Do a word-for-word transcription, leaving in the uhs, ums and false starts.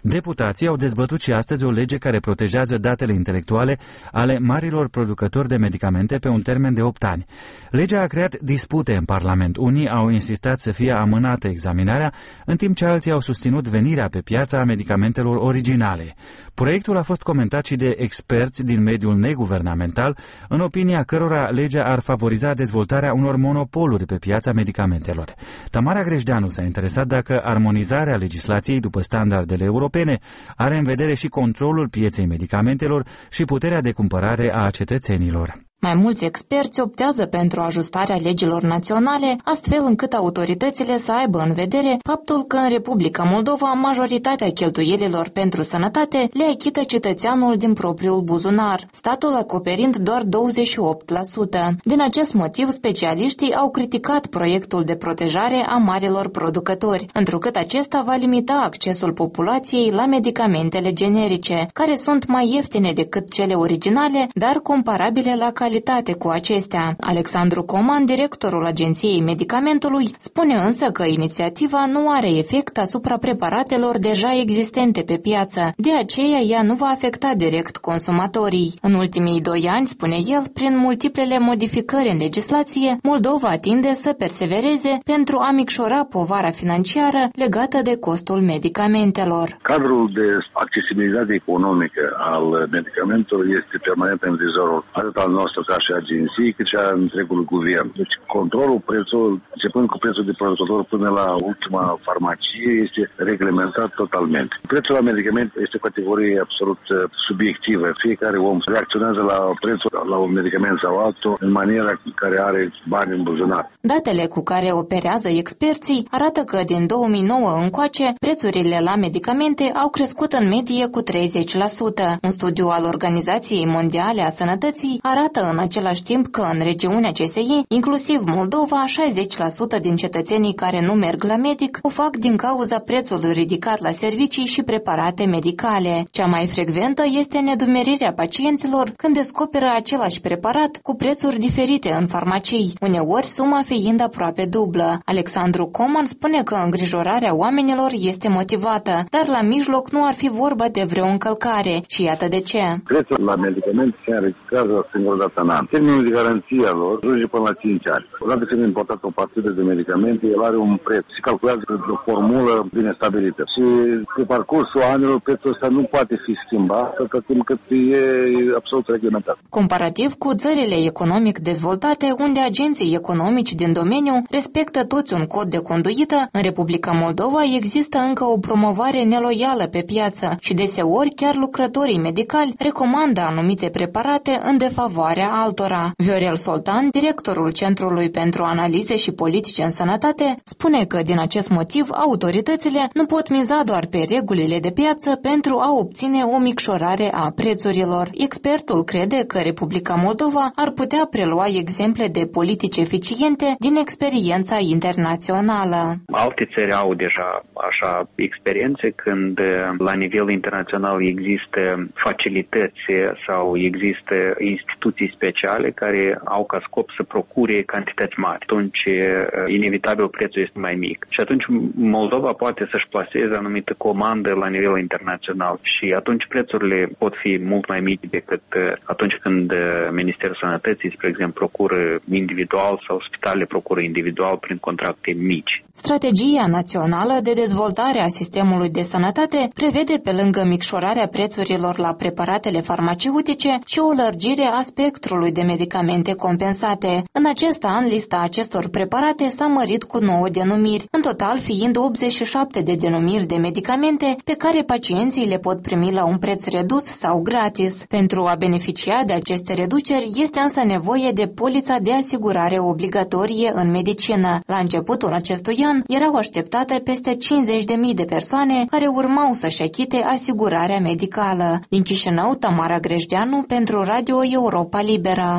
Deputații au dezbătut și astăzi o lege care protejează datele intelectuale ale marilor producători de medicamente pe un termen de opt ani. Legea a creat dispute în Parlament. Unii au insistat să fie amânată examinarea, în timp ce alții au susținut venirea pe piață a medicamentelor originale. Proiectul a fost comentat și de experți din mediul neguvernamental, în opinia cărora legea ar favoriza dezvoltarea unor monopoluri pe piața medicamentelor. Tamara Grejdeanu s-a interesat dacă armonizarea legislației după standardele europene are în vedere și controlul pieței medicamentelor și puterea de cumpărare a cetățenilor. Mai mulți experți optează pentru ajustarea legilor naționale, astfel încât autoritățile să aibă în vedere faptul că în Republica Moldova majoritatea cheltuielilor pentru sănătate le achită cetățeanul din propriul buzunar, statul acoperind doar douăzeci și opt la sută. Din acest motiv, specialiștii au criticat proiectul de protejare a marilor producători, întrucât acesta va limita accesul populației la medicamentele generice, care sunt mai ieftine decât cele originale, dar comparabile la calitate cu acestea. Alexandru Coman, directorul Agenției Medicamentului, spune însă că inițiativa nu are efect asupra preparatelor deja existente pe piață, de aceea ea nu va afecta direct consumatorii. În ultimii doi ani, spune el, prin multiplele modificări în legislație, Moldova tinde să persevereze pentru a micșora povara financiară legată de costul medicamentelor. Cadrul de accesibilitate economică al medicamentelor este permanent în vizorul atât al nostru ca și agenții, cât și a întregului guvern. Deci controlul prețului, începând cu prețul de producător până la ultima farmacie, este reglementat totalmente. Prețul la medicament este o categorie absolut subiectivă. Fiecare om reacționează la prețul la un medicament sau altul în maniera care are bani în buzunar. Datele cu care operează experții arată că din două mii nouă încoace, prețurile la medicamente au crescut în medie cu treizeci la sută. Un studiu al Organizației Mondiale a Sănătății arată în același timp că în regiunea C S I, inclusiv Moldova, șaizeci la sută din cetățenii care nu merg la medic o fac din cauza prețului ridicat la servicii și preparate medicale. Cea mai frecventă este nedumerirea pacienților când descoperă același preparat cu prețuri diferite în farmacii, uneori suma fiind aproape dublă. Alexandru Coman spune că îngrijorarea oamenilor este motivată, dar la mijloc nu ar fi vorba de vreo încălcare și iată de ce. Prețul la medicamente se înregistrează singură dată în an. Termenul de garanție a lor ajunge până la cinci ani. Odată când e importată o partidă de medicamente, el are un preț. Se calculează o formulă bine stabilită. Și pe parcursul anilor, prețul ăsta nu poate fi schimbat atât timp cât e absolut reglementat. Comparativ cu țările economic dezvoltate, unde agenții economici din domeniu respectă toți un cod de conduită, în Republica Moldova există încă o promovare neloială pe piață și deseori chiar lucrătorii medicali recomandă anumite preparate în defavoarea altora. Viorel Soltan, directorul Centrului pentru Analize și Politice în Sănătate, spune că din acest motiv autoritățile nu pot miza doar pe regulile de piață pentru a obține o micșorare a prețurilor. Expertul crede că Republica Moldova ar putea prelua exemple de politici eficiente din experiența internațională. Alte țări au deja așa experiențe când la nivel internațional există facilități sau există instituții speciale care au ca scop să procure cantități mari. Atunci, inevitabil, prețul este mai mic. Și atunci Moldova poate să-și plaseze anumită comandă la nivel internațional și atunci prețurile pot fi mult mai mici decât atunci când Ministerul Sănătății, spre exemplu, procură individual sau spitalele procură individual prin contracte mici. Strategia națională de dezvoltare a sistemului de sănătate prevede, pe lângă micșorarea prețurilor la preparatele farmaceutice, și o lărgire a spectrului de medicamente compensate. În acest an, lista acestor preparate s-a mărit cu nouă denumiri, în total fiind optzeci și șapte de denumiri de medicamente pe care pacienții le pot primi la un preț redus sau gratis. Pentru a beneficia de aceste reduceri, este însă nevoie de polița de asigurare obligatorie în medicină. La începutul acestui an erau așteptate peste cincizeci de mii de persoane care urmau să-și achite asigurarea medicală. Din Chișinău, Tamara Grejdeanu pentru Radio Europa Liberă.